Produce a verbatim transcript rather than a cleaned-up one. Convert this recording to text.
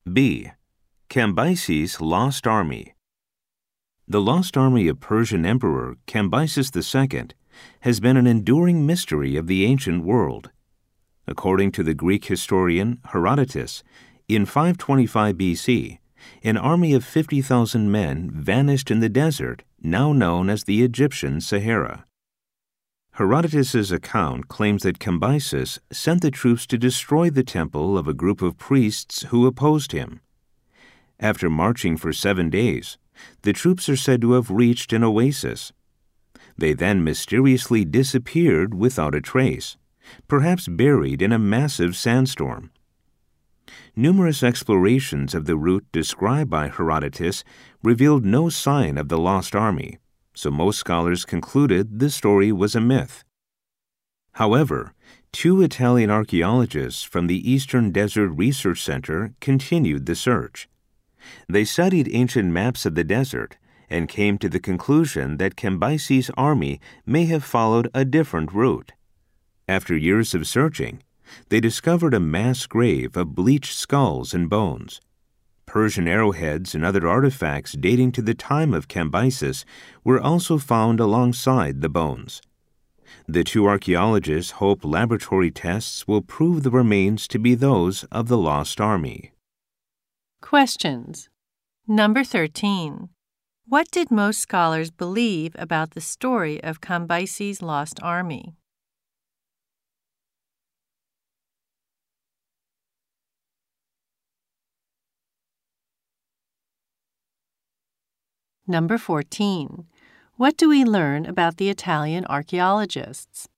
B. Cambyses' Lost Army. The lost army of Persian Emperor Cambyses the Second has been an enduring mystery of the ancient world. According to the Greek historian Herodotus, in five twenty-five B C, an army of fifty thousand men vanished in the desert now known as the Egyptian Sahara. Herodotus's account claims that Cambyses sent the troops to destroy the temple of a group of priests who opposed him. After marching for seven days, the troops are said to have reached an oasis. They then mysteriously disappeared without a trace, perhaps buried in a massive sandstorm. Numerous explorations of the route described by Herodotus revealed no sign of the lost army, so most scholars concluded the story was a myth. However, two Italian archaeologists from the Eastern Desert Research Center continued the search. They studied ancient maps of the desert and came to the conclusion that Cambyses' army may have followed a different route. After years of searching, they discovered a mass grave of bleached skulls and bones. Persian arrowheads and other artifacts dating to the time of Cambyses were also found alongside the bones. The two archaeologists hope laboratory tests will prove the remains to be those of the lost army. Questions. Number thirteen. What did most scholars believe about the story of Cambyses' lost army? Number fourteen. What do we learn about the Italian archaeologists?